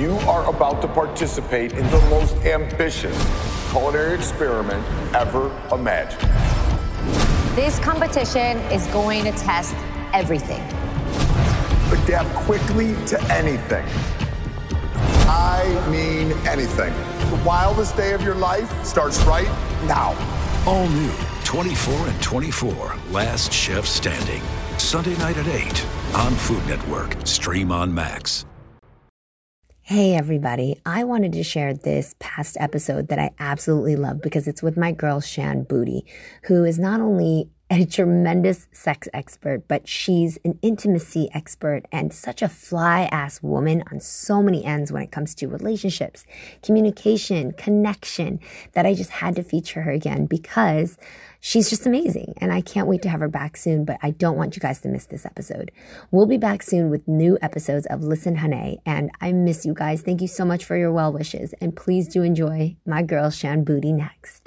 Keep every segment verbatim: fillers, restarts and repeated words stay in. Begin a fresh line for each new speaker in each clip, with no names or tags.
You are about to participate in the most ambitious culinary experiment ever imagined.
This competition is going to test everything.
Adapt quickly to anything. I mean anything. The wildest day of your life starts right now.
All new twenty-four and twenty-four, Last Chef Standing. Sunday night at eight on Food Network. Stream on Max.
Hey everybody, I wanted to share this past episode that I absolutely love because it's with my girl Shan Boody, who is not only a tremendous sex expert, but she's an intimacy expert and such a fly-ass woman on so many ends when it comes to relationships, communication, connection, that I just had to feature her again because she's just amazing. And I can't wait to have her back soon, but I don't want you guys to miss this episode. We'll be back soon with new episodes of Listen Hane, and I miss you guys. Thank you so much for your well wishes, and please do enjoy my girl Shan Boody next.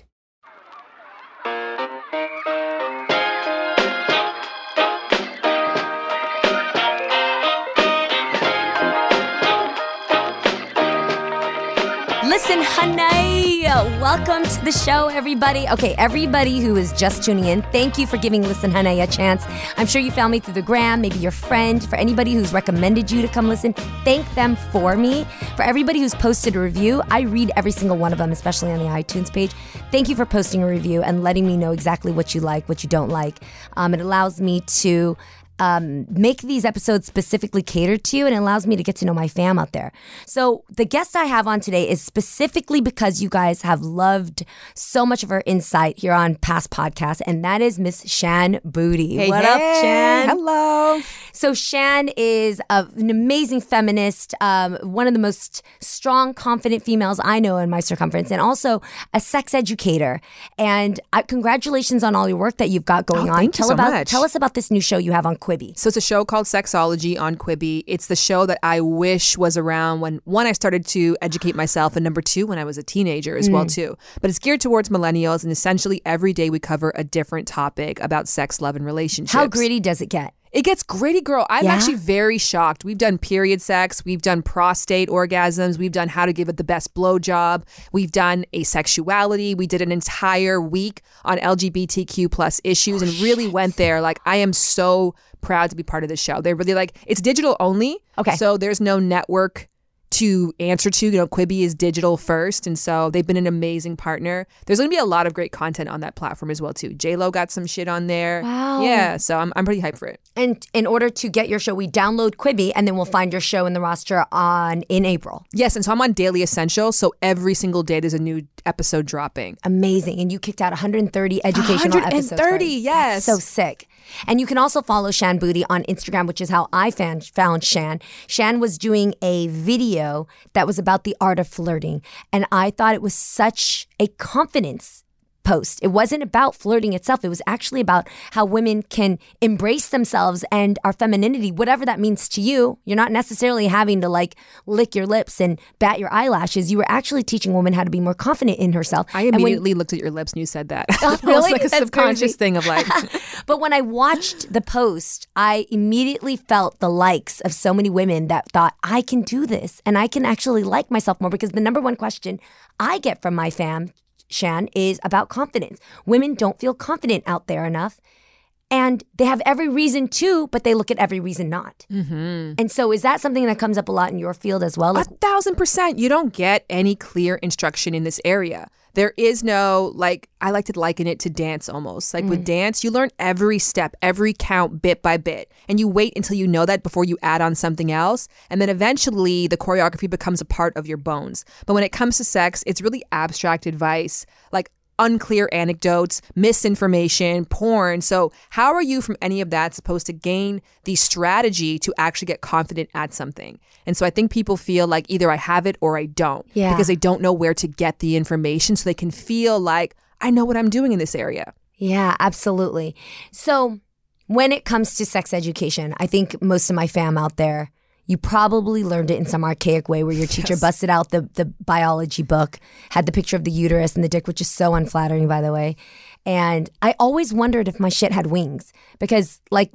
Listen, honey, welcome to the show, everybody. Okay, everybody who is just tuning in, thank you for giving Listen, honey a chance. I'm sure you found me through the gram, maybe your friend. For anybody who's recommended you to come listen, thank them for me. For everybody who's posted a review, I read every single one of them, especially on the iTunes page. Thank you for posting a review and letting me know exactly what you like, what you don't like. Um, it allows me to Um, make these episodes specifically catered to you, and it allows me to get to know my fam out there. So the guest I have on today is specifically because you guys have loved so much of her insight here on past podcasts, and that is Miss Shan Boody.
Hey,
what
hey.
up, Shan?
Hello.
So Shan is a, an amazing feminist, um, one of the most strong, confident females I know in my circumference, and also a sex educator. And uh, congratulations on all your work that you've got going
Oh,
on.
thank you
tell
so
about
much.
tell us about this new show you have on Quibi.
So it's a show called Sexology on Quibi. It's the show that I wish was around when, one, I started to educate myself, and number two, when I was a teenager as mm. well, too. But it's geared towards millennials, and essentially every day we cover a different topic about sex, love, and relationships.
How gritty does it get?
It gets gritty, girl. I'm
yeah?
actually very shocked. We've done period sex. We've done prostate orgasms. We've done how to give it the best blowjob. We've done asexuality. We did an entire week on L G B T Q plus issues oh, and really shit. went there. Like, I am so proud to be part of this show. They're really like, it's digital only.
Okay.
So there's no network to answer to. You know, Quibi is digital first, and so they've been an amazing partner. There's going to be a lot of great content on that platform as well too. J-Lo got some shit on there.
Wow.
Yeah, so I'm I'm pretty hyped for it.
And in order to get your show, we download Quibi, and then we'll find your show in the roster on in April.
Yes, and so I'm on Daily Essentials, so every single day there's a new episode dropping.
Amazing. And you kicked out one hundred thirty educational
one hundred thirty,
episodes. one hundred thirty,
yes.
That's so sick. And you can also follow Shan Boody on Instagram, which is how I found, found Shan. Shan was doing a video that was about the art of flirting. And I thought it was such a confidence post. It wasn't about flirting itself. It was actually about how women can embrace themselves and our femininity, whatever that means to you. You're not necessarily having to like lick your lips and bat your eyelashes. You were actually teaching women how to be more confident in herself.
I immediately when, looked at your lips and you said that.
Oh, really?
It was like a
That's
subconscious
crazy.
thing of like.
But when I watched the post, I immediately felt the likes of so many women that thought, I can do this and I can actually like myself more, because the number one question I get from my fam, Shan, is about confidence. Women don't feel confident out there enough. And they have every reason to, but they look at every reason not.
Mm-hmm.
And so is that something that comes up a lot in your field as well? Like,
a thousand percent. You don't get any clear instruction in this area. There is no, like, I like to liken it to dance almost. Like mm. with dance, you learn every step, every count bit by bit. And you wait until you know that before you add on something else. And then eventually the choreography becomes a part of your bones. But when it comes to sex, it's really abstract advice. Like, unclear anecdotes, misinformation, porn. So how are you from any of that supposed to gain the strategy to actually get confident at something? And so I think people feel like either I have it or I don't,
yeah.
because they don't know where to get the information so they can feel like I know what I'm doing in this area.
Yeah, absolutely. So when it comes to sex education, I think most of my fam out there, you probably learned it in some archaic way where your teacher
Yes.
busted out the, the biology book, had the picture of the uterus and the dick, which is so unflattering, by the way. And I always wondered if my shit had wings because, like,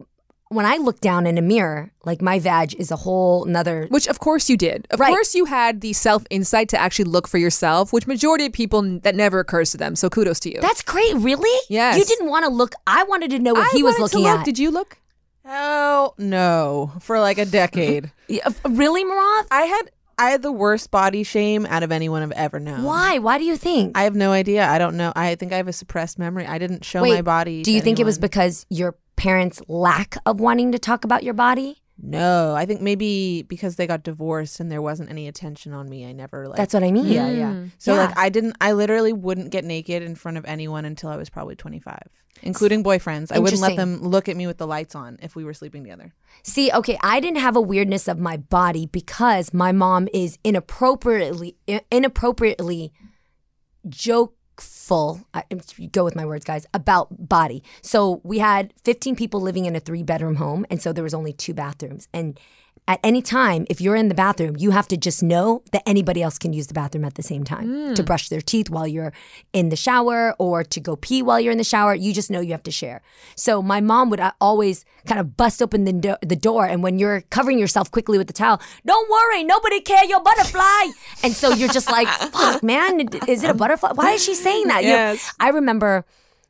when I look down in a mirror, like my vag is a whole nother.
Which of course you did. Of
Right.
course you had the self-insight to actually look for yourself, which majority of people, that never occurs to them. So kudos to you.
That's great. Really?
Yes.
You didn't want to look. I wanted to know what
I
he was
wanted to
looking
look.
at.
Did you look?
Oh no, for like a decade.
Yeah, f- really, Marav?
I had I had the worst body shame out of anyone I've ever known.
Why? Why do you think?
I have no idea. I don't know. I think I have a suppressed memory. I didn't show
Wait,
my body.
do you
to
think it was
anyone.
because your parents' lack of wanting to talk about your body?
No, I think maybe because they got divorced and there wasn't any attention on me. I never like.
That's what I mean.
Yeah, yeah. So
Yeah.
like I didn't. I literally wouldn't get naked in front of anyone until I was probably twenty-five, including boyfriends. I wouldn't let
Interesting.
them look at me with the lights on if we were sleeping together.
See, okay, I didn't have a weirdness of my body because my mom is inappropriately inappropriately jokeful. I, go with my words, guys, about body. So we had fifteen people living in a three bedroom home, and so there was only two bathrooms. And at any time, if you're in the bathroom, you have to just know that anybody else can use the bathroom at the same time to brush their teeth while you're in the shower or to go pee while you're in the shower. You just know you have to share. So my mom would uh, always kind of bust open the, do- the door. And when you're covering yourself quickly with the towel, don't worry, nobody care, your butterfly. And so you're just like, fuck, man, is it a butterfly? Why is she saying that? You know,
Yes.
I remember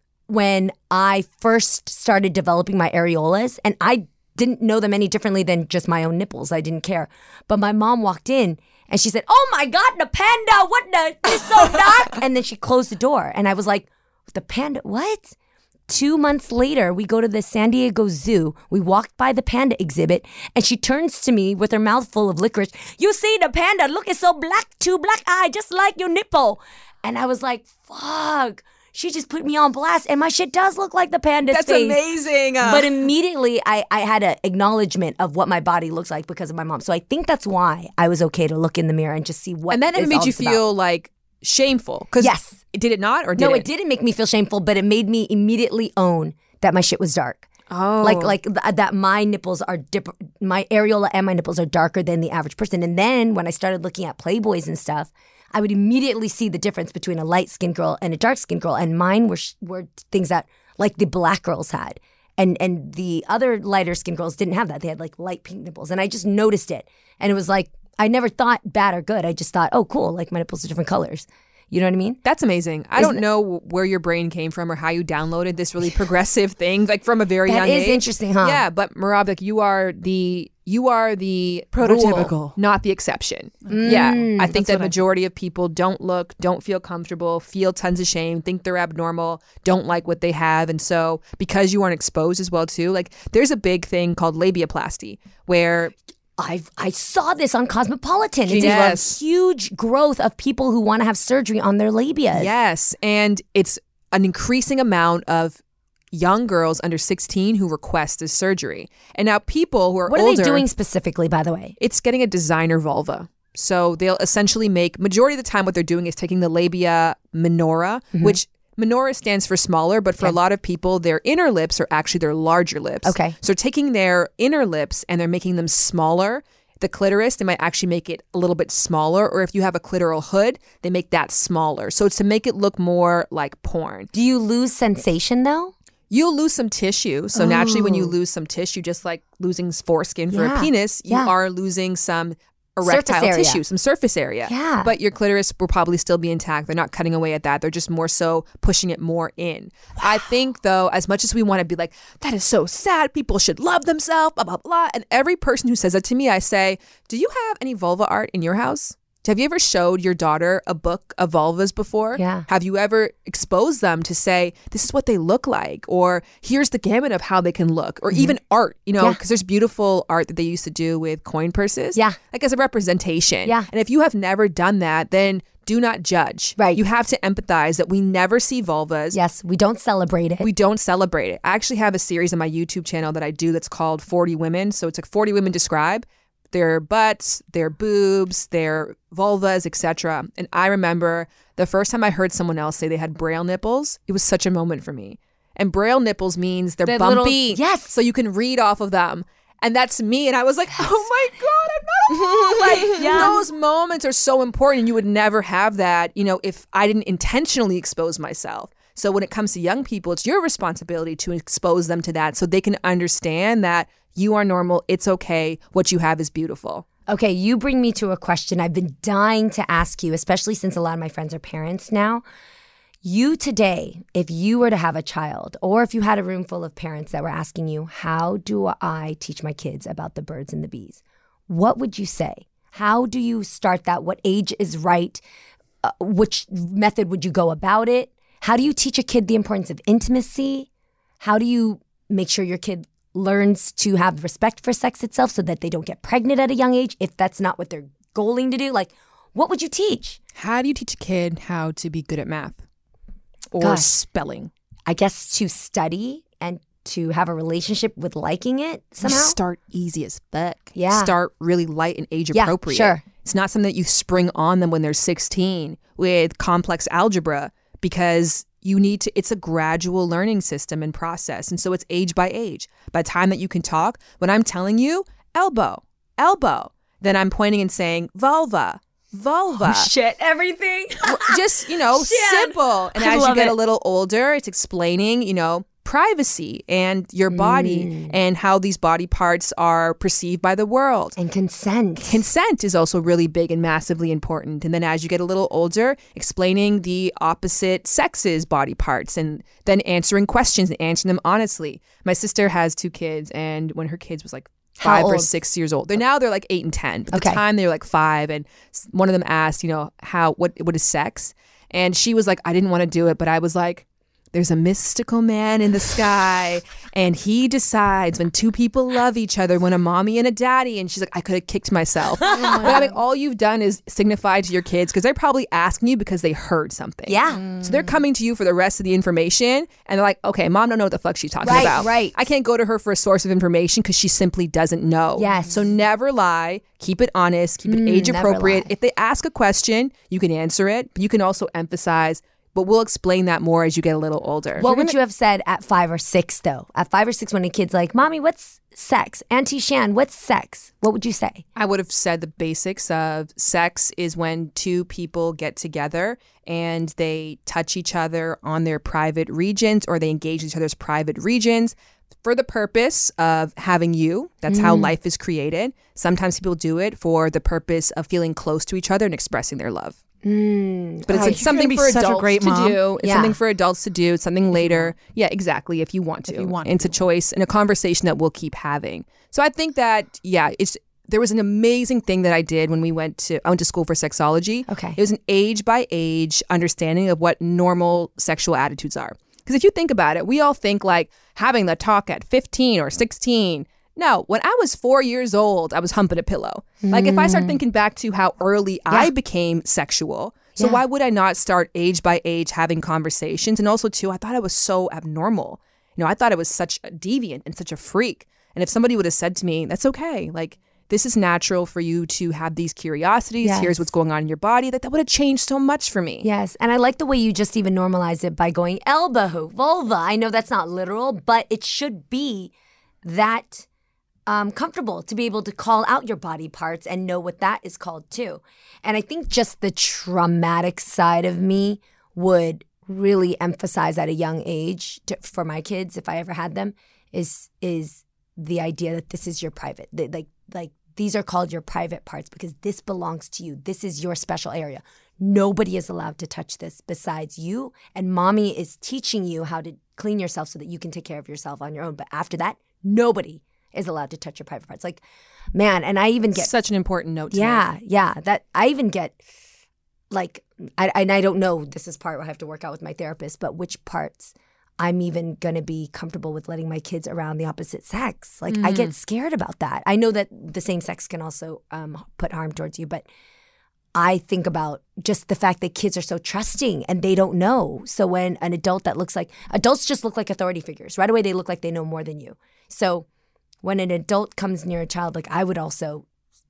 when I first started developing my areolas, and I didn't know them any differently than just my own nipples. I didn't care. But my mom walked in and she said, "Oh my God, the panda, what the, it's so dark." And then she closed the door. And I was like, the panda, what? Two months later, we go to the San Diego Zoo. We walked by the panda exhibit, and she turns to me with her mouth full of licorice. "You see the panda? Look, it's so black, two black eye, just like your nipple." And I was like, fuck. She just put me on blast, and my shit does look like the panda's
That's
face.
amazing. Uh,
But immediately, I, I had an acknowledgement of what my body looks like because of my mom. So I think that's why I was okay to look in the mirror and just see what.
and then it
is
made
all
you
this about.
feel like shameful. 'Cause
Yes.
Did it not, or did
No,
it?
it didn't make me feel shameful, but it made me immediately own that my shit was dark.
Oh.
Like like th- that my nipples are dip- my areola and my nipples are darker than the average person. And then when I started looking at Playboys and stuff, I would immediately see the difference between a light skinned girl and a dark skinned girl. And mine were sh- were things that like the black girls had. And and the other lighter skinned girls didn't have that. They had like light pink nipples. And I just noticed it. And it was like I never thought bad or good. I just thought, oh cool, like my nipples are different colors. You know what I mean?
That's amazing. I don't know where your brain came from or how you downloaded this really progressive thing, like from a very
That
young
is
age.
interesting, huh?
Yeah, but Marab, like you are the you are the
Prototypical.
rule, not the exception. yeah, I think that
what I-
majority of people don't look, don't feel comfortable, feel tons of shame, think they're abnormal, don't like what they have, and so because you aren't exposed as well too, like there's a big thing called labiaplasty where
I I saw this on Cosmopolitan. It's
Yes.
a huge growth of people who want to have surgery on their labia.
Yes, and it's an increasing amount of young girls under sixteen who request this surgery. And now people who are
What are
older,
they doing specifically, by the way?
it's getting a designer vulva. So they'll essentially make, majority of the time what they're doing is taking the labia minora,
Mm-hmm.
which minora stands for smaller, but for a lot of people, their inner lips are actually their larger lips.
Okay.
So taking their inner lips and they're making them smaller. The clitoris, they might actually make it a little bit smaller, or if you have a clitoral hood, they make that smaller. So it's to make it look more like porn.
Do you lose sensation though?
You'll lose some tissue. So naturally, when you lose some tissue, just like losing foreskin for
Yeah.
a penis, you
Yeah.
are losing some
Surface
erectile
area.
tissue, some surface area.
Yeah.
But your clitoris will probably still be intact. They're not cutting away at that. They're just more so pushing it more in. I think, though, as much as we want to be like, that is so sad, people should love themselves, blah, blah, blah. And every person who says that to me, I say, do you have any vulva art in your house? Have you ever showed your daughter a book of vulvas before?
Yeah.
Have you ever exposed them to say, this is what they look like? Or here's the gamut of how they can look? Or even art, you know,
Yeah.
because there's beautiful art that they used to do with coin purses.
Yeah.
Like as a representation.
Yeah.
And if you have never done that, then do not judge.
Right.
You have to empathize that we never see vulvas.
Yes, we don't celebrate it.
We don't celebrate it. I actually have a series on my YouTube channel that I do that's called forty Women. So it's like forty Women Describe their butts, their boobs, their vulvas, et cetera. And I remember the first time I heard someone else say they had braille nipples, it was such a moment for me. And braille nipples means they're
They're
bumpy.
little- yes.
So you can read off of them. And that's me. And I was like, oh my God, I'm not a like
Yeah.
those moments are so important. And you would never have that, you know, if I didn't intentionally expose myself. So when it comes to young people, it's your responsibility to expose them to that so they can understand that you are normal. It's okay. What you have is beautiful.
Okay, you bring me to a question I've been dying to ask you, especially since a lot of my friends are parents now. You today, if you were to have a child, or if you had a room full of parents that were asking you, how do I teach my kids about the birds and the bees? What would you say? How do you start that? What age is right? Uh, which method would you go about it? How do you teach a kid the importance of intimacy? How do you make sure your kid learns to have respect for sex itself so that they don't get pregnant at a young age if that's not what they're goaling to do? Like, what would you teach?
How do you teach a kid how to be good at math or
Gosh.
spelling?
I guess to study and to have a relationship with liking it somehow.
You start easy as fuck.
Yeah.
Start really light and age
Yeah,
appropriate.
sure.
It's not something that you spring on them when they're sixteen with complex algebra, because you need to, it's a gradual learning system and process. And so it's age by age. By the time that you can talk, when I'm telling you elbow, elbow, then I'm pointing and saying vulva, vulva.
Oh, shit, everything.
Just, you know,
Shit.
simple. And
I
as you
love
get
it.
a little older, it's explaining, you know, privacy and your body
Mm.
and how these body parts are perceived by the world.
And consent.
Consent is also really big and massively important. And then as you get a little older, explaining the opposite sex's body parts and then answering questions and answering them honestly. My sister has two kids, and when her kids was like
How
five or
old?
six years old, they're now they're like eight and ten. But at
Okay.
the time they were like five, and s- one of them asked, you know, how what what is sex? And she was like, I didn't want to do it, but I was like, there's a mystical man in the sky, and he decides when two people love each other, when a mommy and a daddy. And she's like, I could have kicked myself. But I mean, all you've done is signify to your kids, because they're probably asking you because they heard something.
Yeah.
So they're coming to you for the rest of the information, and they're like, okay, mom don't know what the fuck she's talking
Right,
about.
right.
I can't go to her for a source of information because she simply doesn't know.
Yes.
So never lie. Keep it honest. Keep it age
never
appropriate.
lie.
If they ask a question, you can answer it, but you can also emphasize. But we'll explain that more as you get a little older.
What would you have said at five or six, though? At five or six, when a kid's like, Mommy, what's sex? Auntie Shan, what's sex? What would you say?
I would have said the basics of sex is when two people get together and they touch each other on their private regions, or they engage each other's private regions for the purpose of having you. That's how life is created. Sometimes people do it for the purpose of feeling close to each other and expressing their love.
Mm.
But it's,
Oh,
it's
you're
something
gonna be
for
such a
adults
great
to
mom.
do. It's
Yeah.
something for adults to do. It's something later. Yeah, exactly. If you want to.
you want
And it's a choice and a conversation that we'll keep having. So I think that, yeah, it's there was an amazing thing that I did when we went to, I went to school for sexology.
Okay.
It was an age by age understanding of what normal sexual attitudes are. Because if you think about it, we all think like having the talk at fifteen or sixteen. No, when I was four years old, I was humping a pillow. Like if I start thinking back to how early I became sexual, so
Yeah.
why would I not start age by age having conversations? And also too, I thought I was so abnormal. You know, I thought I was such a deviant and such a freak. And if somebody would have said to me, that's okay. Like, this is natural for you to have these curiosities.
Yes.
Here's what's going on in your body. That, that would have changed so much for me.
Yes. And I like the way you just even normalize it by going elbow, vulva. I know that's not literal, but it should be that um, comfortable to be able to call out your body parts and know what that is called too. And I think just the traumatic side of me would really emphasize at a young age to, for my kids, if I ever had them, is is the idea that this is your private, that, like like these are called your private parts because this belongs to you. This is your special area. Nobody is allowed to touch this besides you. And mommy is teaching you how to clean yourself so that you can take care of yourself on your own. But after that, nobody is allowed to touch your private parts. Like, man, and I even get
Such an important note to
yeah,
make.
yeah. That I even get like I and I don't know, this is part where I have to work out with my therapist, but which parts I'm even gonna be comfortable with letting my kids around the opposite sex. Like I get scared about that. I know that the same sex can also um, put harm towards you, but I think about just the fact that kids are so trusting and they don't know. So when an adult that looks like adults just look like authority figures. Right away they look like they know more than you. So when an adult comes near a child, like I would also,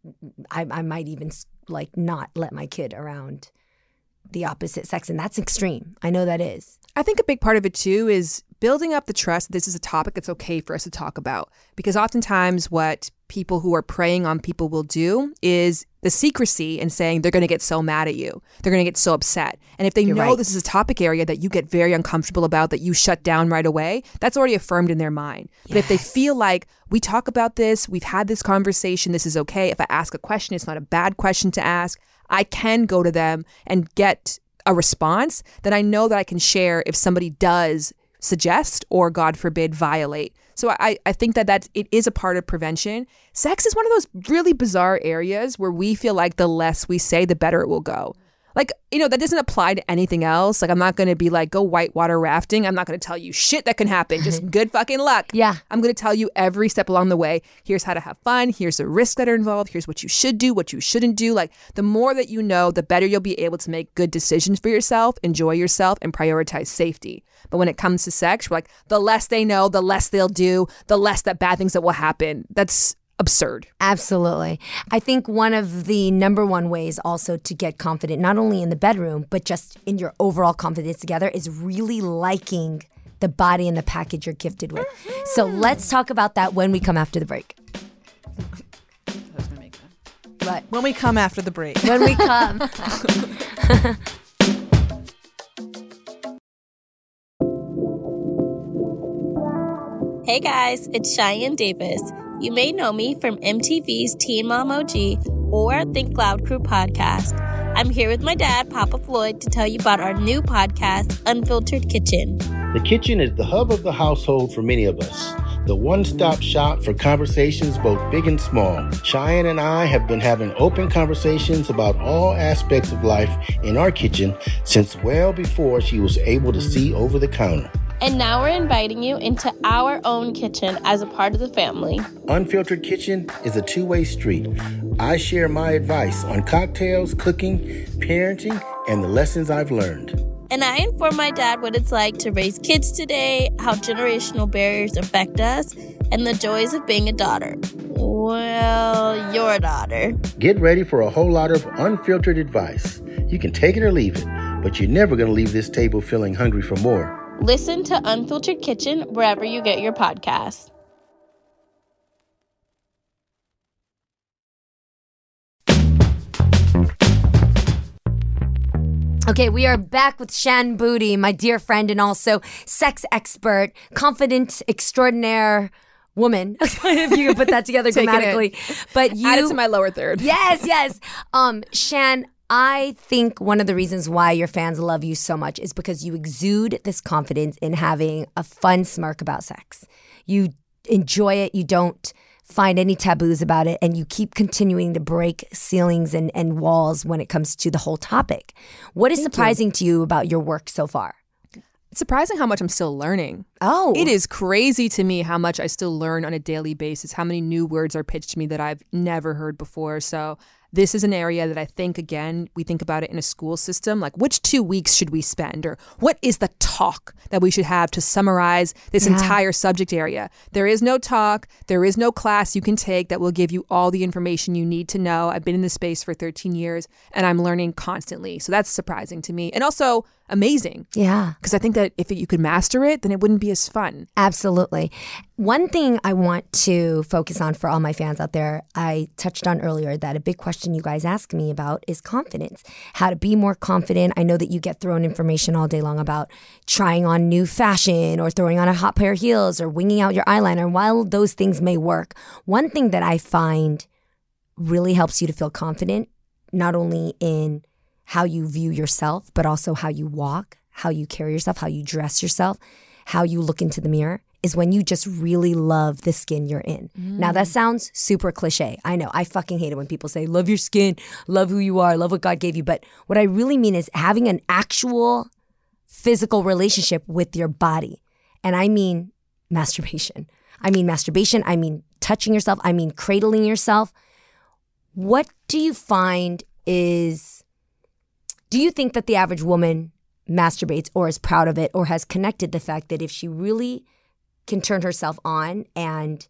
I, I might even like not let my kid around the opposite sex. And that's extreme. I know that is.
I think a big part of it too is building up the trust. This is a topic that's okay for us to talk about, because oftentimes what people who are preying on people will do is the secrecy and saying they're going to get so mad at you. They're going to get so upset. And if they
You're
know
right.
this is a topic area that you get very uncomfortable about, that you shut down right away, that's already affirmed in their mind. But if they feel like we talk about this, we've had this conversation, this is okay. If I ask a question, it's not a bad question to ask. I can go to them and get a response, then I know that I can share if somebody does suggest or, God forbid, violate. So I, I think that that's, it is a part of prevention. Sex is one of those really bizarre areas where we feel like the less we say, the better it will go. Like, you know, that doesn't apply to anything else. Like, I'm not going to be like, go whitewater rafting. I'm not going to tell you shit that can happen. Just good fucking luck.
Yeah.
I'm going to tell you every step along the way. Here's how to have fun. Here's the risks that are involved. Here's what you should do, what you shouldn't do. Like, the more that you know, the better you'll be able to make good decisions for yourself, enjoy yourself, and prioritize safety. But when it comes to sex, we're like, the less they know, the less they'll do, the less that bad things that will happen. That's absurd.
Absolutely. I think one of the number one ways also to get confident, not only in the bedroom, but just in your overall confidence together, is really liking the body and the package you're gifted with. So let's talk about that when we come after the break.
I was gonna make that.
But
When we come after the break.
when we come.
Hey guys, it's Cheyenne Davis. You may know me from M T V's Teen Mom O G or Think Loud Crew podcast. I'm here with my dad, Papa Floyd, to tell you about our new podcast, Unfiltered Kitchen.
The kitchen is the hub of the household for many of us. The one-stop shop for conversations both big and small. Cheyenne and I have been having open conversations about all aspects of life in our kitchen since well before she was able to see over the counter.
And now we're inviting you into our own kitchen as a part of the family.
Unfiltered Kitchen is a two-way street. I share my advice on cocktails, cooking, parenting, and the lessons I've learned.
And I inform my dad what it's like to raise kids today, how generational barriers affect us, and the joys of being a daughter. Well, your daughter.
Get ready for a whole lot of unfiltered advice. You can take it or leave it, but you're never going to leave this table feeling hungry for more.
Listen to Unfiltered Kitchen wherever you get your podcasts.
Okay, we are back with Shan Boody, my dear friend and also sex expert, confident, extraordinaire woman, if you can put that together
Take it in.
grammatically. But you
Add it to my lower third.
Yes, yes. Um, Shan, I think one of the reasons why your fans love you so much is because you exude this confidence in having a fun smirk about sex. You enjoy it. You don't find any taboos about it, and you keep continuing to break ceilings and, and walls when it comes to the whole topic. What is
Thank
surprising
you.
to you about your work so far?
It's surprising how much I'm still learning.
Oh.
It is crazy to me how much I still learn on a daily basis, how many new words are pitched to me that I've never heard before. So this is an area that I think, again, we think about it in a school system, like which two weeks should we spend, or what is the talk that we should have to summarize this
Yeah.
entire subject area? There is no talk. There is no class you can take that will give you all the information you need to know. I've been in this space for thirteen years and I'm learning constantly. So that's surprising to me and also amazing.
Yeah.
Because I think that if you could master it, then it wouldn't be as fun.
Absolutely. One thing I want to focus on for all my fans out there, I touched on earlier that a big question you guys ask me about is confidence. How to be more confident. I know that you get thrown information all day long about trying on new fashion or throwing on a hot pair of heels or winging out your eyeliner. And while those things may work, one thing that I find really helps you to feel confident, not only in how you view yourself, but also how you walk, how you carry yourself, how you dress yourself, how you look into the mirror, is when you just really love the skin you're in. Mm. Now, that sounds super cliche. I know. I fucking hate it when people say, love your skin, love who you are, love what God gave you. But what I really mean is having an actual physical relationship with your body. And I mean masturbation. I mean masturbation. I mean touching yourself. I mean cradling yourself. What do you find is, do you think that the average woman masturbates or is proud of it or has connected the fact that if she really can turn herself on and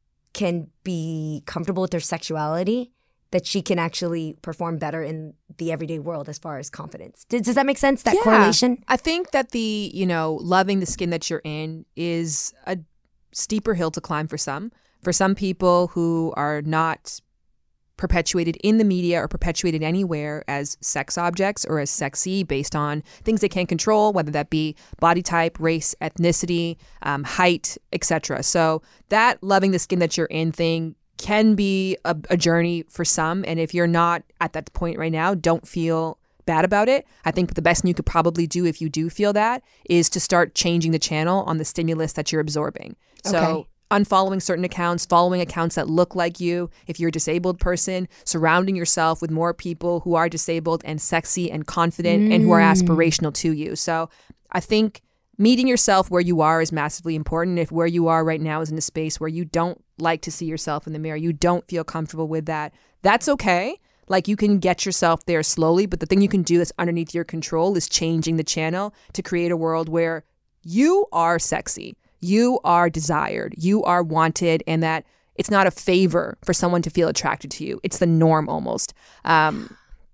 can be comfortable with her sexuality, that she can actually perform better in the everyday world as far as confidence? Does, does that make sense, that
Yeah.
correlation?
I think that the, you know, loving the skin that you're in is a steeper hill to climb for some. For For some people who are not perpetuated in the media or perpetuated anywhere as sex objects or as sexy based on things they can't control, whether that be body type, race, ethnicity, um, height, et cetera. So that loving the skin that you're in thing can be a, a journey for some. And if you're not at that point right now, don't feel bad about it. I think the best thing you could probably do if you do feel that is to start changing the channel on the stimulus that you're absorbing. So
Okay.
unfollowing certain accounts, following accounts that look like you. If you're a disabled person, surrounding yourself with more people who are disabled and sexy and confident and who are aspirational to you. So I think meeting yourself where you are is massively important. If where you are right now is in a space where you don't like to see yourself in the mirror, you don't feel comfortable with that, that's okay. Like you can get yourself there slowly, but the thing you can do that's underneath your control is changing the channel to create a world where you are sexy. You are desired, you are wanted, and that it's not a favor for someone to feel attracted to you. It's the norm almost. Um,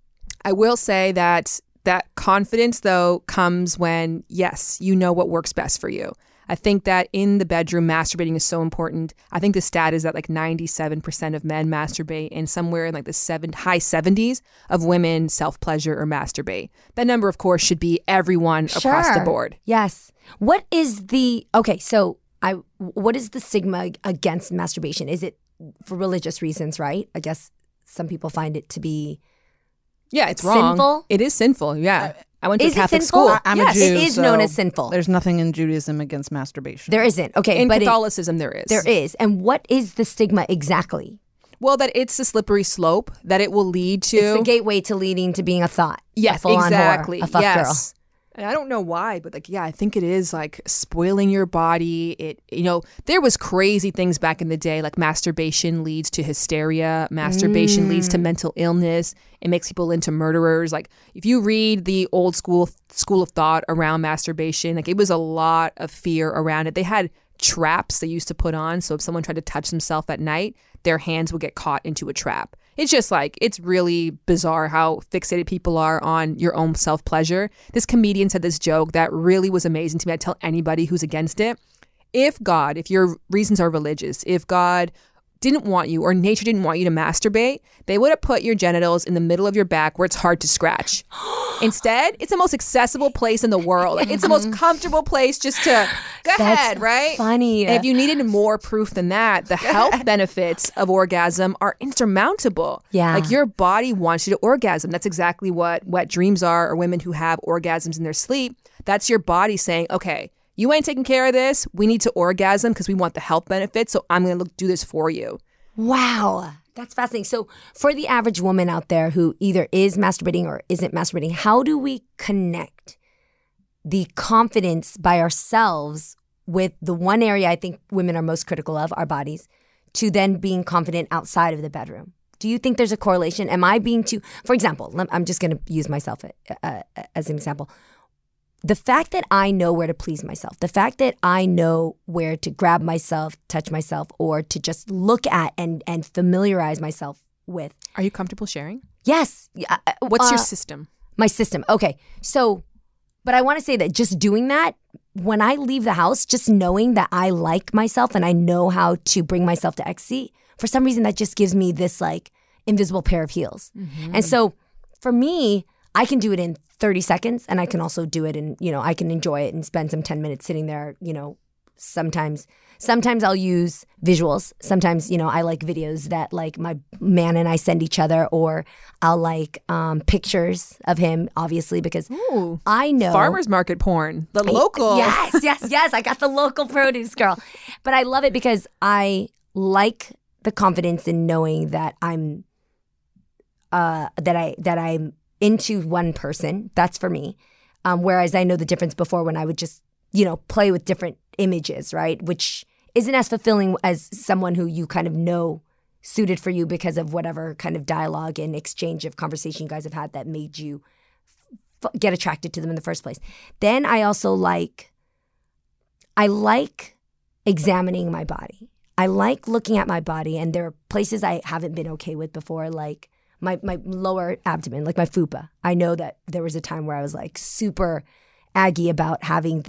I will say that that confidence, though, comes when, yes, you know what works best for you. I think that in the bedroom, masturbating is so important. I think the stat is that like ninety-seven percent of men masturbate, and somewhere in like the seven, high seventies of women self-pleasure or masturbate. That number, of course, should be everyone across the
Sure.
board.
Yes. What is the okay? So I, what is the stigma against masturbation? Is it for religious reasons? Right? I guess some people find it to be.
Yeah, it's wrong.
Sinful?
It is sinful. Yeah, I went to
Is
a
it
Catholic
sinful?
school.
I'm
yes.
a Jew.
It is known
so
as sinful.
There's nothing in Judaism against masturbation.
There isn't. Okay,
In
but it-
Catholicism, there is.
there is. And what is the stigma exactly?
Well, that it's a slippery slope, that it will lead to.
It's the gateway to leading to being a thought.
Yes,
a full-on
exactly.
Whore, a fuck
yes. And I don't know why, but like, yeah, I think it is like spoiling your body. It, you know, there was crazy things back in the day, like masturbation leads to hysteria. Masturbation leads to mental illness. It makes people into murderers. Like if you read the old school school of thought around masturbation, like it was a lot of fear around it. They had traps they used to put on. So if someone tried to touch themselves at night, their hands would get caught into a trap. It's just like, it's really bizarre how fixated people are on your own self-pleasure. This comedian said this joke that really was amazing to me. I tell anybody who's against it, if God, if your reasons are religious, if God didn't want you or nature didn't want you to masturbate, they would have put your genitals in the middle of your back where it's hard to scratch. Instead, it's the most accessible place in the world. Like, it's the most comfortable place just to go ahead, right?
funny.
And if you needed more proof than that, the health benefits of orgasm are insurmountable.
Yeah.
Like your body wants you to orgasm. That's exactly what wet dreams are, or women who have orgasms in their sleep. That's your body saying, okay, you ain't taking care of this. We need to orgasm because we want the health benefits. So I'm going to do this for you.
Wow. That's fascinating. So for the average woman out there who either is masturbating or isn't masturbating, how do we connect the confidence by ourselves with the one area I think women are most critical of, our bodies, to then being confident outside of the bedroom? Do you think there's a correlation? Am I being too, for example, lem- I'm just going to use myself uh, as an example. The fact that I know where to please myself, the fact that I know where to grab myself, touch myself, or to just look at and, and familiarize myself with.
Are you comfortable sharing?
Yes. Yeah, uh,
What's your
uh,
system?
My system. Okay. So, but I want to say that just doing that, when I leave the house, just knowing that I like myself and I know how to bring myself to ecstasy, for some reason that just gives me this like invisible pair of heels.
Mm-hmm.
And so for me, I can do it in thirty seconds, and I can also do it in, you know, I can enjoy it and spend some ten minutes sitting there, you know, sometimes. Sometimes I'll use visuals. Sometimes, you know, I like videos that like my man and I send each other, or I'll like um, pictures of him, obviously, because
Ooh,
I know.
farmers market porn, the local.
Yes, yes, yes. I got the local produce, girl. But I love it because I like the confidence in knowing that I'm, uh, that I, that I'm into one person. That's for me. Um, whereas I know the difference before when I would just, you know, play with different images, right? Which isn't as fulfilling as someone who you kind of know suited for you because of whatever kind of dialogue and exchange of conversation you guys have had that made you f- get attracted to them in the first place. Then I also like, I like examining my body. I like looking at my body, and there are places I haven't been okay with before, like my, my lower abdomen, like my fupa. I know that there was a time where I was like super aggy about having this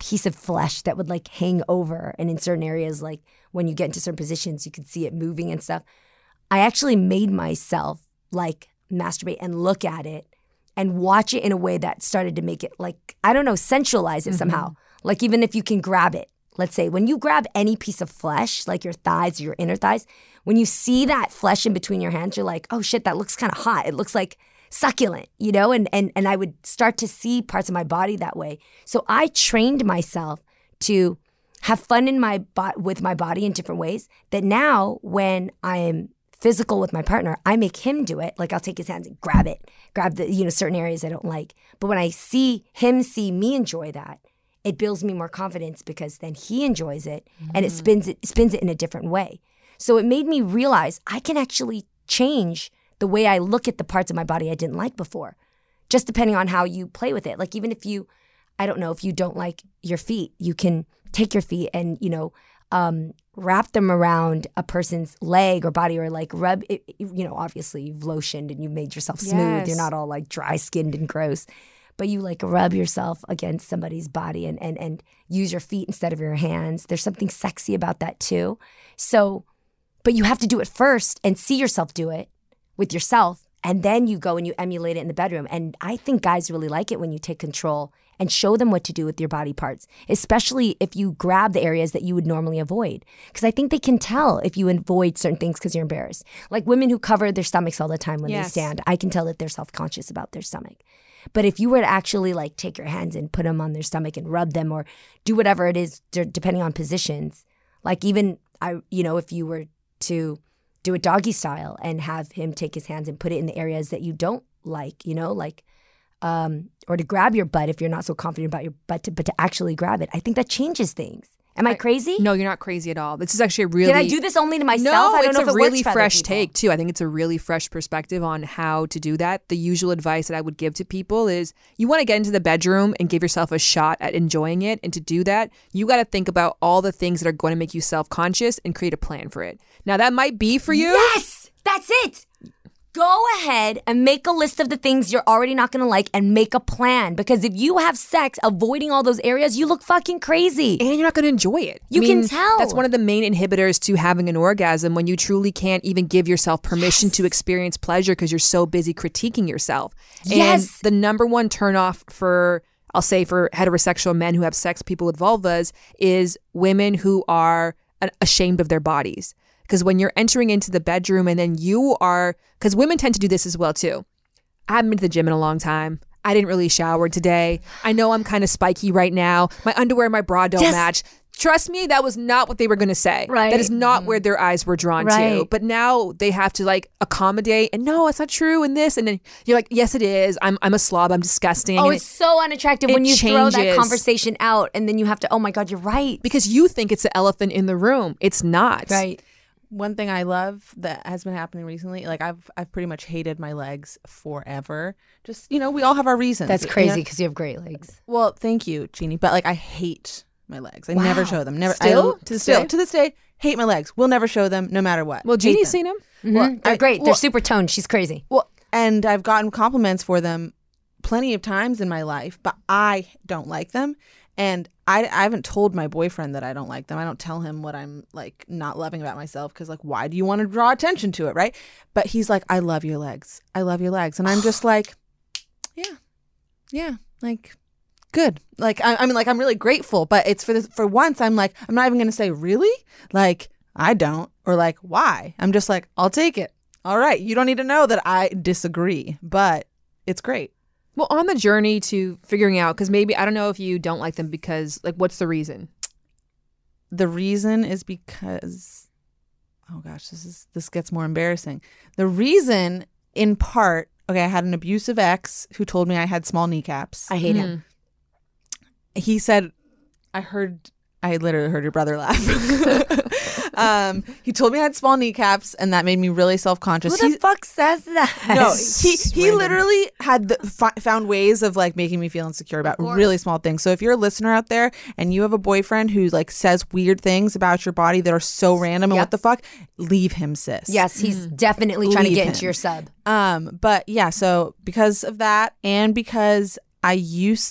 piece of flesh that would like hang over. And in certain areas, like when you get into certain positions, you could see it moving and stuff. I actually made myself like masturbate and look at it and watch it in a way that started to make it like, I don't know, sensualize it mm-hmm. somehow. Like even if you can grab it, let's say when you grab any piece of flesh, like your thighs or your inner thighs, when you see that flesh in between your hands, you're like, oh shit, that looks kind of hot. It looks like succulent, you know? And, and, and I would start to see parts of my body that way. So I trained myself to have fun in my bo- with my body in different ways that now when I am physical with my partner, I make him do it. Like I'll take his hands and grab it, grab the, you know, certain areas I don't like. But when I see him see me enjoy that, it builds me more confidence because then he enjoys it mm-hmm. and it spins it spins it in a different way. So it made me realize I can actually change the way I look at the parts of my body I didn't like before, just depending on how you play with it. Like even if you, I don't know, if you don't like your feet, you can take your feet and, you know, um, wrap them around a person's leg or body or like rub it, you know, obviously you've lotioned and you've made yourself smooth. Yes. You're not all like dry skinned and gross, but you like rub yourself against somebody's body and, and, and use your feet instead of your hands. There's something sexy about that too. So, but you have to do it first and see yourself do it with yourself. And then you go and you emulate it in the bedroom. And I think guys really like it when you take control and show them what to do with your body parts, especially if you grab the areas that you would normally avoid. Because I think they can tell if you avoid certain things because you're embarrassed. Like women who cover their stomachs all the time when yes. they stand, I can tell that they're self-conscious about their stomach. But if you were to actually like take your hands and put them on their stomach and rub them or do whatever it is, depending on positions, like even, I, you know, if you were to do it doggy style and have him take his hands and put it in the areas that you don't like, you know, like, um, or to grab your butt if you're not so confident about your butt, to, but to actually grab it. I think that changes things. Am I crazy?
No, you're not crazy at all. This is actually a really...
Did I do this only to myself?
No,
I don't
it's
know if
a
it
really
works for
fresh
other people.
take, too. I think it's a really fresh perspective on how to do that. The usual advice that I would give to people is you want to get into the bedroom and give yourself a shot at enjoying it. And to do that, you got to think about all the things that are going to make you self-conscious and create a plan for it. Now, that might be for you.
Yes! That's it! Go ahead and make a list of the things you're already not going to like and make a plan. Because if you have sex avoiding all those areas, you look fucking crazy.
And you're not going to enjoy it.
You
I mean,
can tell.
That's one of the main inhibitors to having an orgasm, when you truly can't even give yourself permission
yes.
to experience pleasure because you're so busy critiquing yourself.
Yes.
And the number one turnoff for, I'll say for heterosexual men who have sex, people with vulvas, is women who are ashamed of their bodies. Because when you're entering into the bedroom and then you are, because women tend to do this as well too. I haven't been to the gym in a long time. I didn't really shower today. I know I'm kind of spiky right now. My underwear and my bra don't
yes.
match. Trust me, that was not what they were going to say.
Right.
That is not where their eyes were drawn
right.
to. But now they have to like accommodate and no, it's not true and this. And then you're like, yes, it is. I'm I'm a slob. I'm disgusting.
Oh,
and
it's it, so unattractive when you
changes.
throw that conversation out and then you have to, oh my God, you're right.
Because you think it's the elephant in the room. It's not.
Right.
One thing I love that has been happening recently, like I've I've pretty much hated my legs forever. Just, you know, we all have our reasons.
That's crazy because
you,
know? you have great legs.
Well, thank you, Jeannie. But like I hate my legs. I
wow.
never show them. Never.
Still?
I,
to this
still
day?
to this day, hate my legs. We'll never show them, no matter what.
Well, Jeannie's seen them.
Mm-hmm.
Well,
they're
I,
great.
well,
they're super toned. She's crazy.
Well, and I've gotten compliments for them plenty of times in my life, but I don't like them. And I, I haven't told my boyfriend that I don't like them. I don't tell him what I'm like not loving about myself because like, why do you want to draw attention to it, right? But he's like, I love your legs. I love your legs. And I'm just like, yeah, yeah, like good. Like, I, I mean, like I'm really grateful, but it's for this, for once I'm like, I'm not even going to say really, like I don't, or like, why? I'm just like, I'll take it. All right. You don't need to know that I disagree, but it's great.
Well, on the journey to figuring out, because maybe, I don't know if you don't like them because, like, what's the reason?
The reason is because, oh gosh, this is this gets more embarrassing. The reason, in part, okay, I had an abusive ex who told me I had small kneecaps.
I hate
Mm-hmm.
him.
He said, I heard, I literally heard your brother laugh. um, he told me I had small kneecaps, and that made me really self-conscious.
Who the
he,
fuck says that?
No, he he literally had the, fi- found ways of like making me feel insecure about really small things. So if you're a listener out there and you have a boyfriend who like says weird things about your body that are so random and
Yep.
what the fuck, leave him, sis.
Yes, he's definitely trying
Leave
to get
him.
into your sub.
Um, but yeah, so because of that, and because I used to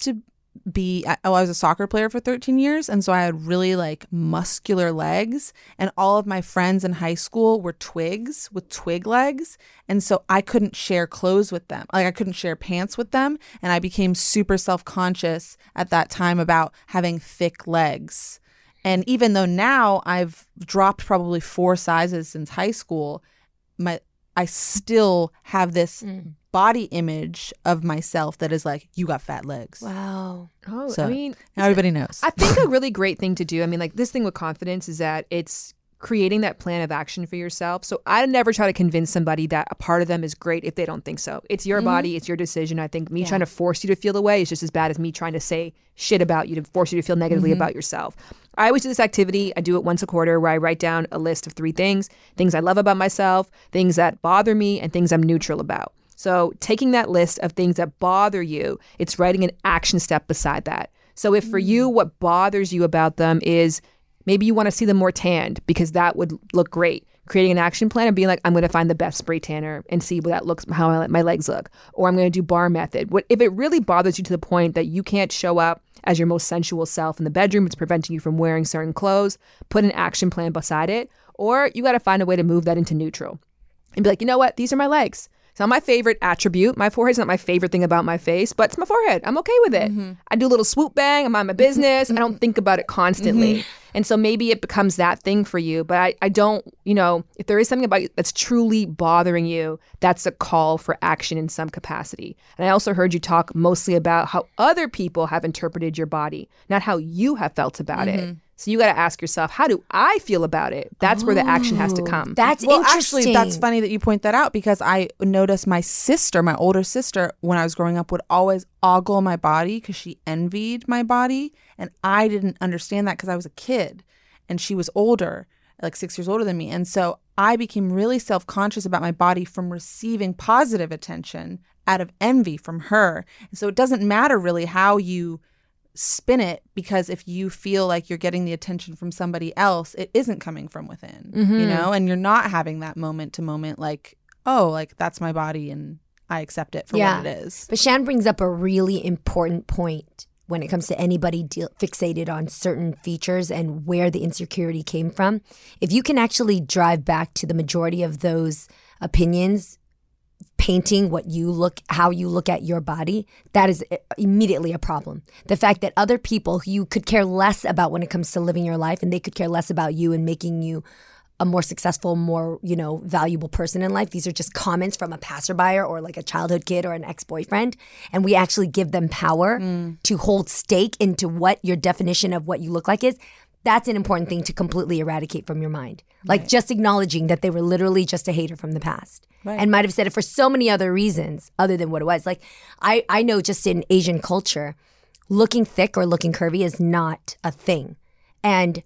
be I- oh I was a soccer player for thirteen years, and so I had really like muscular legs, and all of my friends in high school were twigs with twig legs, and so I couldn't share clothes with them. Like I couldn't share pants with them, and I became super self-conscious at that time about having thick legs. And even though now I've dropped probably four sizes since high school, my I still have this mm. body image of myself that is like, you got fat legs.
Wow.
Oh,
so
I mean,
now everybody knows.
I think a really great thing to do, I mean, like this thing with confidence is that it's creating that plan of action for yourself. So I never try to convince somebody that a part of them is great if they don't think so. It's your mm-hmm. body, it's your decision. I think me yeah. trying to force you to feel the way is just as bad as me trying to say shit about you to force you to feel negatively mm-hmm. about yourself. I always do this activity. I do it once a quarter where I write down a list of three things, things I love about myself, things that bother me, and things I'm neutral about. So taking that list of things that bother you, it's writing an action step beside that. So if for you, what bothers you about them is maybe you want to see them more tanned because that would look great. Creating an action plan and being like, I'm going to find the best spray tanner and see what that looks, how my legs look. Or I'm going to do bar method. What if it really bothers you to the point that you can't show up as your most sensual self in the bedroom, it's preventing you from wearing certain clothes, put an action plan beside it. Or you got to find a way to move that into neutral and be like, you know what? These are my legs. It's not my favorite attribute. My forehead's not my favorite thing about my face, but it's my forehead. I'm okay with it. Mm-hmm. I do a little swoop bang. I'm on my business. I don't think about it constantly. Mm-hmm. And so maybe it becomes that thing for you. But I, I don't, you know, if there is something about you that's truly bothering you, that's a call for action in some capacity. And I also heard you talk mostly about how other people have interpreted your body, not how you have felt about mm-hmm. it. So you got to ask yourself, how do I feel about it? That's oh, where the action has to come.
That's
well,
interesting.
Actually, that's funny that you point that out because I noticed my sister, my older sister, when I was growing up, would always ogle my body because she envied my body. And I didn't understand that because I was a kid and she was older, like six years older than me. And so I became really self-conscious about my body from receiving positive attention out of envy from her. And so it doesn't matter really how you spin it, because if you feel like you're getting the attention from somebody else, it isn't coming from within, mm-hmm. you know, and you're not having that moment to moment like, oh, like that's my body and I accept it for yeah. what it is.
But Shan brings up a really important point when it comes to anybody deal- fixated on certain features and where the insecurity came from. If you can actually drive back to the majority of those opinions painting what you look, how you look at your body, that is immediately a problem. The fact that other people who you could care less about when it comes to living your life, and they could care less about you and making you a more successful, more, you know, valuable person in life. These are just comments from a passerby or like a childhood kid or an ex-boyfriend. And we actually give them power mm. to hold stake into what your definition of what you look like is. That's an important thing to completely eradicate from your mind. Like right. just acknowledging that they were literally just a hater from the past. Right. And might have said it for so many other reasons other than what it was. Like I, I know just in Asian culture, looking thick or looking curvy is not a thing. And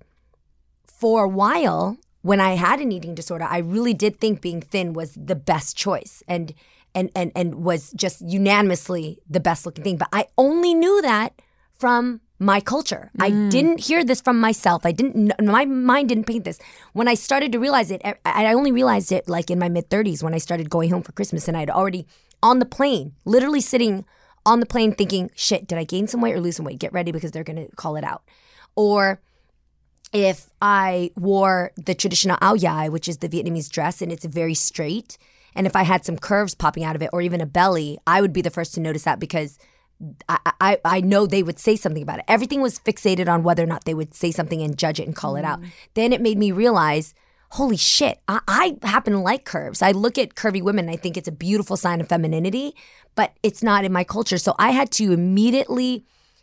for a while, when I had an eating disorder, I really did think being thin was the best choice and and and and was just unanimously the best looking thing. But I only knew that from my culture. Mm. I didn't hear this from myself. I didn't, my mind didn't paint this. When I started to realize it, I only realized it like in my mid thirties when I started going home for Christmas, and I'd already on the plane, literally sitting on the plane thinking, shit, did I gain some weight or lose some weight? Get ready because they're going to call it out. Or if I wore the traditional ao dai, which is the Vietnamese dress, and it's very straight, and if I had some curves popping out of it or even a belly, I would be the first to notice that because I, I I know they would say something about it. Everything was fixated on whether or not they would say something and judge it and call mm. it out. Then it made me realize, holy shit, I, I happen to like curves. I look at curvy women and I think it's a beautiful sign of femininity, but it's not in my culture. So I had to immediately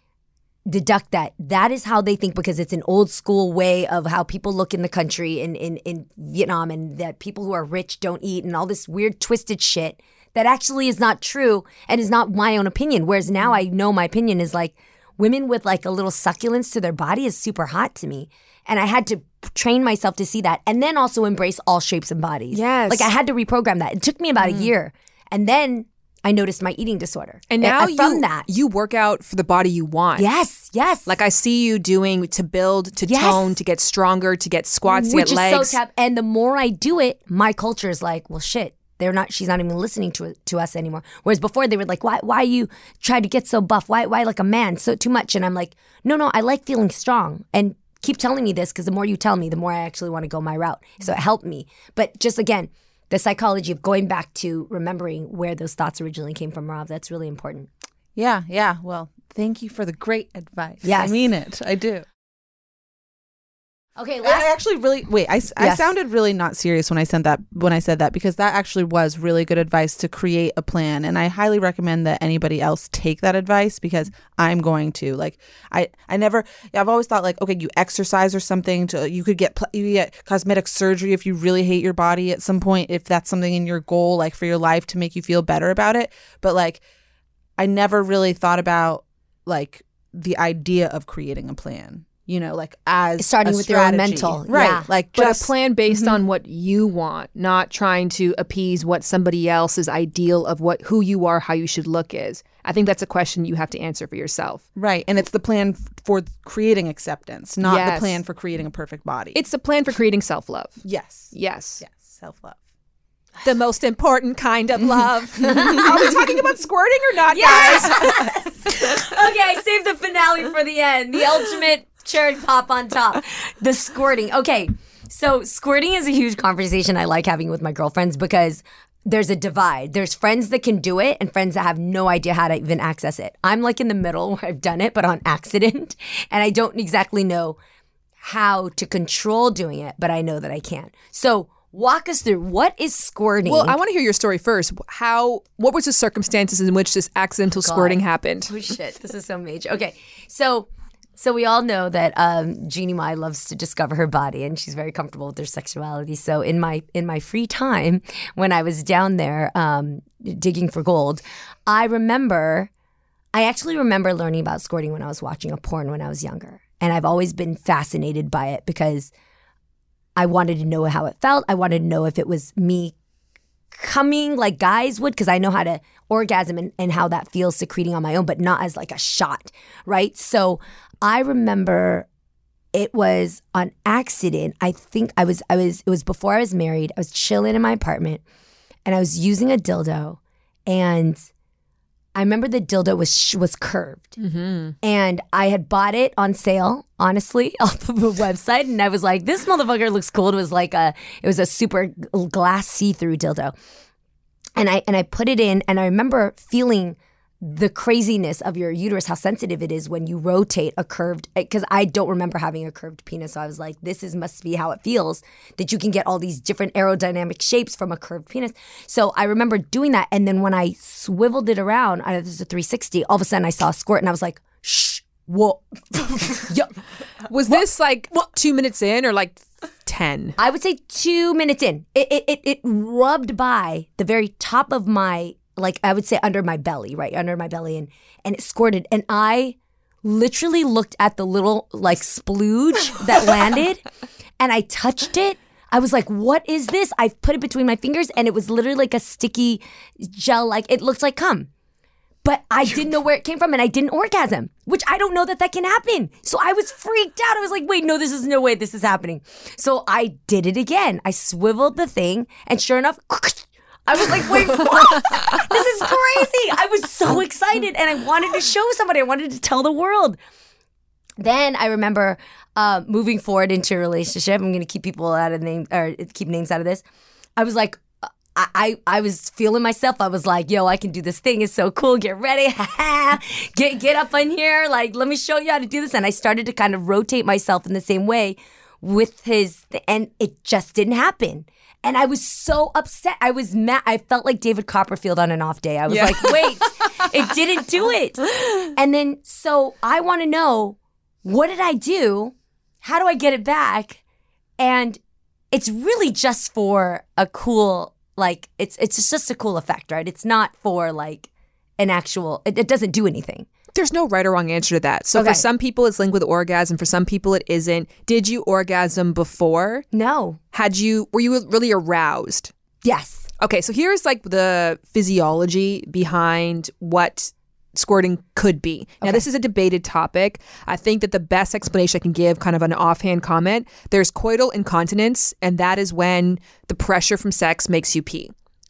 deduct that that is how they think, because it's an old school way of how people look in the country in, in, in Vietnam, and that people who are rich don't eat and all this weird twisted shit that actually is not true and is not my own opinion. Whereas now I know my opinion is like women with like a little succulence to their body is super hot to me. And I had to train myself to see that, and then also embrace all shapes and bodies.
Yes.
Like I had to reprogram that. It took me about mm. a year. And then I noticed my eating disorder.
And now
and from
you,
that,
you work out for the body you want.
Yes, yes.
Like I see you doing to build, to
yes.
tone, to get stronger, to get squats, to
Which
get legs.
Which is so tap. And the more I do it, my culture is like, well, shit, they're not. She's not even listening to to us anymore. Whereas before they were like, why why you try to get so buff? Why why like a man so too much? And I'm like, no no, I like feeling strong. And keep telling me this because the more you tell me, the more I actually want to go my route. So it helped me. But just again, the psychology of going back to remembering where those thoughts originally came from, Rob, that's really important.
Yeah, yeah. Well, thank you for the great advice.
Yes.
I mean it. I do.
Okay,
I
last.
actually really wait. I, I
Yes.
sounded really not serious when I said that. When I said that, because that actually was really good advice to create a plan, and I highly recommend that anybody else take that advice because I'm going to. Like, I, I never. I've always thought like, okay, you exercise or something. To you could get pl- you could get cosmetic surgery if you really hate your body at some point. If that's something in your goal, like for your life to make you feel better about it. But like, I never really thought about like the idea of creating a plan. You know, like as
Starting
a
with your own
strategy.
mental,
right?
yeah.
Like
But
just
a plan based on what you want, not trying to appease what somebody else's ideal of what who you are, how you should look is. I think that's a question you have to answer for yourself.
right, and it's the plan f- for creating acceptance, not
Yes.
the plan for creating a perfect body.
It's a plan for creating self-love.
yes,
Yes.
yes, self love.
The most important kind of love. Are we talking about squirting or not, guys?
Okay, I saved the finale for the end. The ultimate cherry pop on top. The squirting. Okay, so squirting is a huge conversation I like having with my girlfriends because there's a divide. There's friends that can do it and friends that have no idea how to even access it. I'm like in the middle where I've done it, but on accident. And I don't exactly know how to control doing it, but I know that I can. So walk us through, what is squirting?
Well, I want to hear your story first. How? What was the circumstances in which this accidental squirting happened?
Oh shit, this is so major. Okay, so so we all know that um, Jeannie Mai loves to discover her body, and she's very comfortable with her sexuality. So in my in my free time, when I was down there um, digging for gold, I remember, I actually remember learning about squirting when I was watching a porn when I was younger, and I've always been fascinated by it because I wanted to know how it felt. I wanted to know if it was me coming like guys would, because I know how to orgasm and, and how that feels secreting on my own, but not as like a shot, right? So I remember it was on accident. I think I was, I was, it was before I was married. I was chilling in my apartment and I was using a dildo, and I remember the dildo was was curved, and I had bought it on sale, honestly, off of a website, and I was like, "This motherfucker looks cool." It was like a, it was a super glass see-through dildo, and I and I put it in, and I remember feeling the craziness of your uterus, how sensitive it is when you rotate a curved, because I don't remember having a curved penis. So I was like, this is must be how it feels, that you can get all these different aerodynamic shapes from a curved penis. So I remember doing that. And then when I swiveled it around, I, this is a three sixty, all of a sudden I saw a squirt and I was like, shh, whoa. Yo.
Was this like two minutes in or like ten?
I would say two minutes in. It, it, it, it rubbed by the very top of my, like I would say under my belly, right under my belly, and and it squirted, and I literally looked at the little like splooge that landed, and I touched it. I was like, "What is this?" I put it between my fingers, and it was literally like a sticky gel, like it looked like cum. But I didn't know where it came from, and I didn't orgasm, which I don't know that that can happen. So I was freaked out. I was like, "Wait, no, this is no way this is happening." So I did it again. I swiveled the thing, and sure enough. I was like, wait, what? This is crazy. I was so excited and I wanted to show somebody. I wanted to tell the world. Then I remember uh, moving forward into a relationship. I'm going to keep people out of name or keep names out of this. I was like, I, I I was feeling myself. I was like, yo, I can do this thing. It's so cool. Get ready. get, get up in here. Like, let me show you how to do this. And I started to kind of rotate myself in the same way with his, and it just didn't happen. And I was so upset. I was mad. I felt like David Copperfield on an off day. I was
Yeah.
like, wait, it didn't do it. And then, so I want to know, what did I do? How do I get it back? And it's really just for a cool, like, it's it's just a cool effect, right? It's not for like an actual, it, it doesn't do anything.
There's no right or wrong answer to that. So
Okay.
for some people, it's linked with orgasm. For some people, it isn't. Did you orgasm before?
No.
Had you? Were you really aroused?
Yes.
Okay, so here's like the physiology behind what squirting could be. Now, this is a debated topic. I think that the best explanation I can give, kind of an offhand comment, there's coital incontinence, and that is when the pressure from sex makes you pee.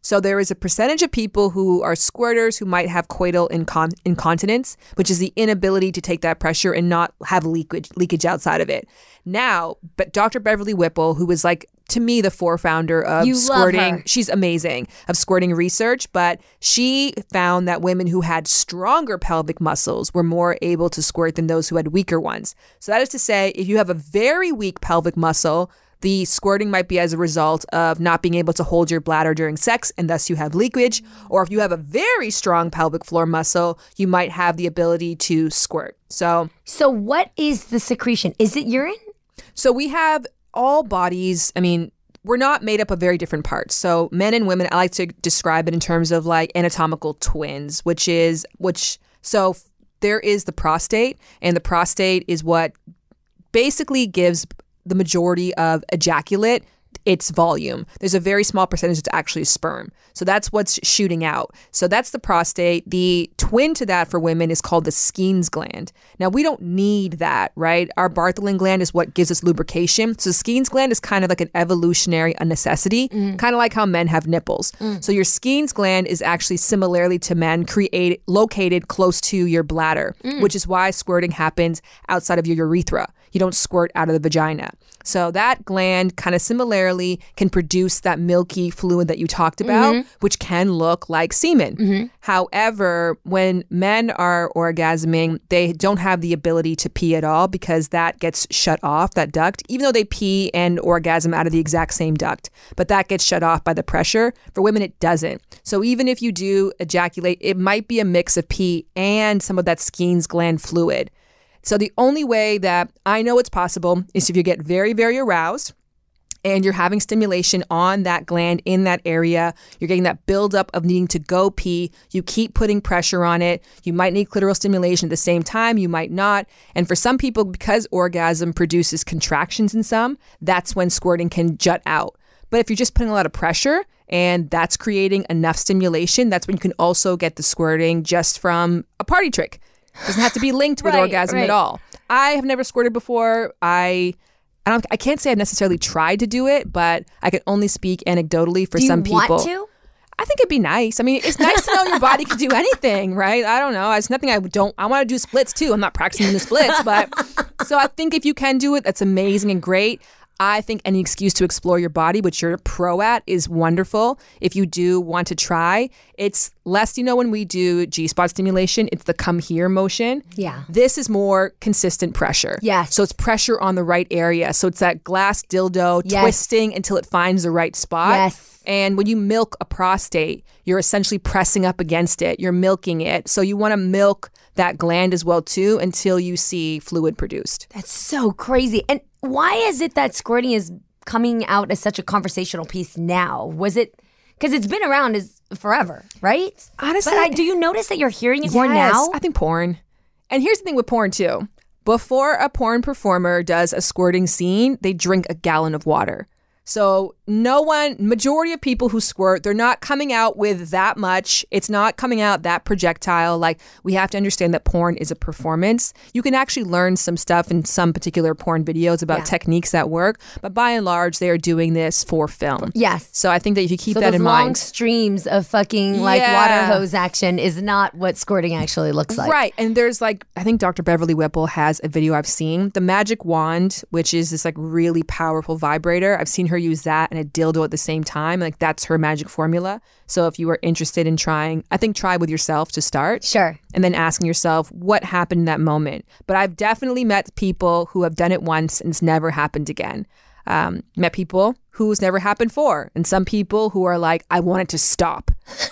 So there is a percentage of people who are squirters who might have coital incon- incontinence, which is the inability to take that pressure and not have leakage leakage outside of it. Now, but Doctor Beverly Whipple, who was like, to me, the forefounder of
You love
squirting,
her.
she's amazing, of squirting research, but she found that women who had stronger pelvic muscles were more able to squirt than those who had weaker ones. So that is to say, if you have a very weak pelvic muscle, the squirting might be as a result of not being able to hold your bladder during sex, and thus you have leakage. Or if you have a very strong pelvic floor muscle, you might have the ability to squirt. So,
So what is the secretion? Is it urine?
so we have all bodies. I mean, we're not made up of very different parts. So men and women, I like to describe it in terms of like anatomical twins, which is, which, so there is the prostate, and the prostate is what basically gives the majority of ejaculate its volume. There's a very small percentage that's actually sperm. So that's what's shooting out. So that's the prostate. The twin to that for women is called the Skene's gland. Now, we don't need that, right? Our Bartholin gland is what gives us lubrication. So the Skene's gland is kind of like an evolutionary a necessity, mm. kind of like how men have nipples. Mm. So your Skene's gland is actually similarly to men created, located close to your bladder, mm. which is why squirting happens outside of your urethra. You don't squirt out of the vagina. So that gland kind of similarly can produce that milky fluid that you talked about, mm-hmm. which can look like semen. Mm-hmm. However, when men are orgasming, they don't have the ability to pee at all because that gets shut off, that duct, even though they pee and orgasm out of the exact same duct. But that gets shut off by the pressure. For women, it doesn't. So even if you do ejaculate, it might be a mix of pee and some of that Skene's gland fluid. So the only way that I know it's possible is if you get very, very aroused and you're having stimulation on that gland in that area. You're getting that buildup of needing to go pee. You keep putting pressure on it. You might need clitoral stimulation at the same time. You might not. And for some people, because orgasm produces contractions in some, that's when squirting can jut out. But if you're just putting a lot of pressure and that's creating enough stimulation, that's when you can also get the squirting just from a party trick. Doesn't have to be linked with
right,
orgasm
right.
at all. I have never squirted before. I I don't I can't say I've necessarily tried to do it, but I can only speak anecdotally for
do
some
you
people.
Want to?
I think it'd be nice. I mean, it's nice to know your body can do anything, right? I don't know. It's nothing I don't I want to do splits too. I'm not practicing the splits, but so I think if you can do it, that's amazing and great. I think any excuse to explore your body, which you're a pro at, is wonderful. If you do want to try, it's less, you know, when we do G-spot stimulation, it's the come here motion.
Yeah.
This is more consistent pressure.
Yes.
So it's pressure on the right area. So it's that glass dildo
Yes.
twisting until it finds the right spot.
Yes.
And when you milk a prostate, you're essentially pressing up against it. You're milking it. So you want to milk that gland as well too until you see fluid produced.
That's so crazy. And why is it that squirting is coming out as such a conversational piece now? Was it because it's been around as forever, right?
Honestly,
but I, do you notice that you're hearing it more
Yes,
now?
I think porn. And here's the thing with porn too. Before a porn performer does a squirting scene, they drink a gallon of water. So no one, majority of people who squirt, they're not coming out with that much. It's not coming out that projectile. Like, we have to understand that porn is a performance. You can actually learn some stuff in some particular porn videos about
Yeah.
techniques that work. But by and large, they are doing this for film.
Yes.
So I think that if you keep
So
that
those
in
long
mind.
streams of fucking like
Yeah.
water hose action is not what squirting actually looks like.
Right. And there's like, I think Doctor Beverly Whipple has a video I've seen. The magic wand, which is this like really powerful vibrator. I've seen her use that and a dildo at the same time. Like, that's her magic formula. So if you are interested in trying, I think try with yourself to start.
Sure.
And then asking yourself what happened in that moment. But I've definitely met people who have done it once and it's never happened again. Um, met people who's never happened for. And some people who are like, I want it to stop.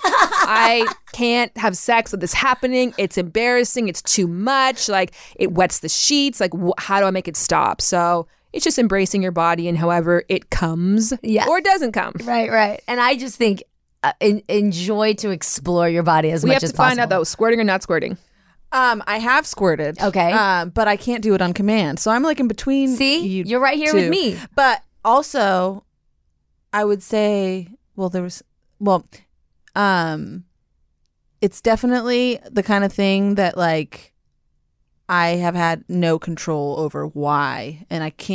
I can't have sex with this happening. It's embarrassing. It's too much. Like, it wets the sheets. Like, wh- how do I make it stop? So it's just embracing your body and however it comes
Yeah.
or doesn't come.
Right, right. And I just think uh, en- enjoy to explore your body as
We
much
have to
as possible.
find out though, squirting or not squirting.
Um, I have squirted.
Okay.
Um, but I can't do it on command. So I'm like in between.
See?
you
You're right here with
two.
me.
But also, I would say, well, there was, well, um, it's definitely the kind of thing that like I have had no control over why, and I can't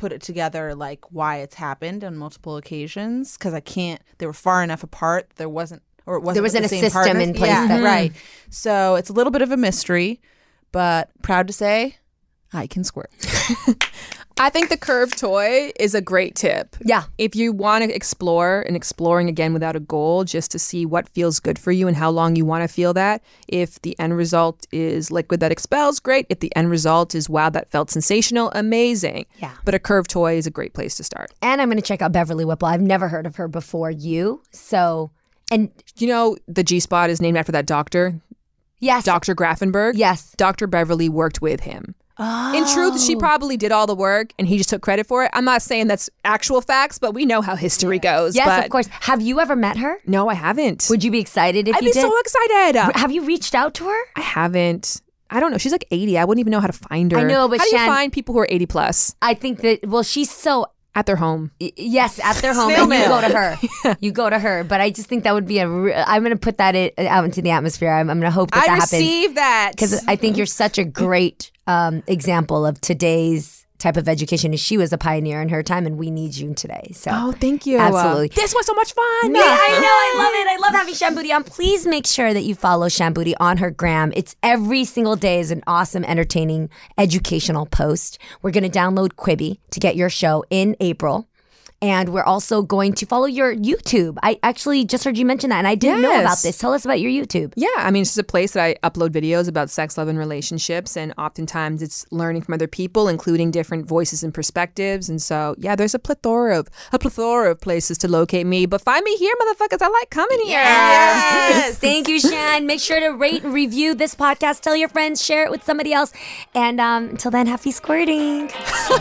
put it together like why it's happened on multiple occasions because I can't. They were far enough apart. There wasn't, or it wasn't.
There wasn't
the
a
same
system
partners.
in place.
Yeah,
that,
right. So it's a little bit of a mystery, but proud to say, I can squirt.
I think the curved toy is a great tip.
Yeah.
If you want to explore and exploring again without a goal, just to see what feels good for you and how long you want to feel that. If the end result is liquid that expels, great. If the end result is, wow, that felt sensational, amazing.
Yeah.
But a curved toy is a great place to start.
And I'm going to check out Beverly Whipple. I've never heard of her before you. So, and
You know, the G-spot is named after that doctor,
yes.
Doctor Grafenberg.
Yes.
Doctor Beverly worked with him.
Oh.
In truth, she probably did all the work and he just took credit for it. I'm not saying that's actual facts, but we know how history goes.
Yes,
but
of course. Have you ever met her?
No, I haven't.
Would you be excited if
I'd
you
be
did?
so excited.
Have you reached out to her?
I haven't. I don't know. She's like eighty. I wouldn't even know how to find her.
I know, but
how do
Shan-
you find people who are eighty plus
I think that, well, she's so,
at their home?
y- yes, at their home, and you go to her. You go to her. But I just think that would be a, re- I'm going to put that i- out into the atmosphere. I'm, I'm going to hope that
I
that happens.
receive that
Because I think you're such a great um, example of today's type of education. She was a pioneer in her time, and we need you today. So,
Oh, thank you.
Absolutely.
This was so much fun.
Yeah, I know. I love it. I love having Shan Boody on. Please make sure that you follow Shan Boody on her gram. It's every single day is an awesome, entertaining, educational post. We're going to download Quibi to get your show in April. And we're also going to follow your YouTube. I actually just heard you mention that, and I didn't know
Yes.
about this. Tell us about your YouTube.
Yeah, I mean, it's just a place that I upload videos about sex, love, and relationships. And oftentimes it's learning from other people, including different voices and perspectives. And so, yeah, there's a plethora of a plethora of places to locate me. But find me here, motherfuckers. I like coming here.
Yes. Thank you, Shan. Make sure to rate and review this podcast. Tell your friends, share it with somebody else. And um, until then, happy squirting.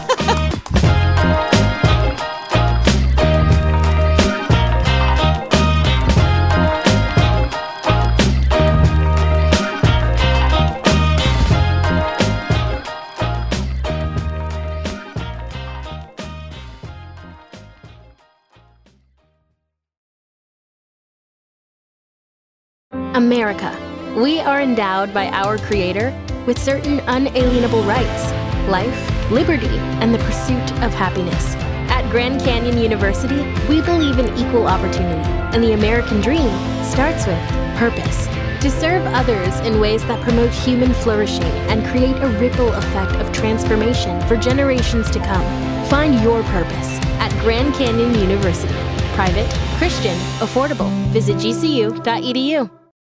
America. We are endowed by our Creator with certain unalienable rights: life, liberty, and the pursuit of happiness. At Grand Canyon University, we believe in equal opportunity, and the American dream starts with purpose. To serve others in ways that promote human flourishing and create a ripple effect of transformation for generations to come. Find your purpose at Grand Canyon University. Private, Christian, affordable. Visit G C U dot E D U.